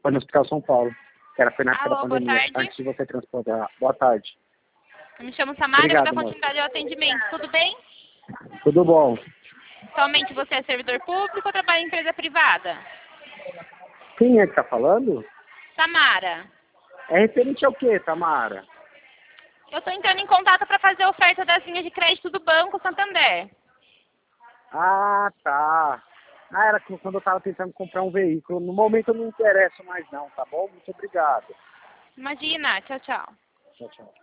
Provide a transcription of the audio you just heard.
Foi no Hospital São Paulo. Que era foi na época da Alô, boa pandemia. tarde. Antes de você transportar. Boa tarde. Eu me chamo Samara, Obrigado, vou dar moça. continuidade ao atendimento. Tudo bem? Tudo bom? Somente você é servidor público ou trabalha em empresa privada? Quem é que tá falando? Samara, É referente ao quê, Tamara? eu estou entrando em contato para fazer a oferta das linhas de crédito do Banco Santander. Ah, tá. Ah, era quando eu tava tentando comprar um veículo. No momento eu não me interesso mais não, tá bom? Muito obrigado. Imagina, tchau, tchau. Tchau, tchau.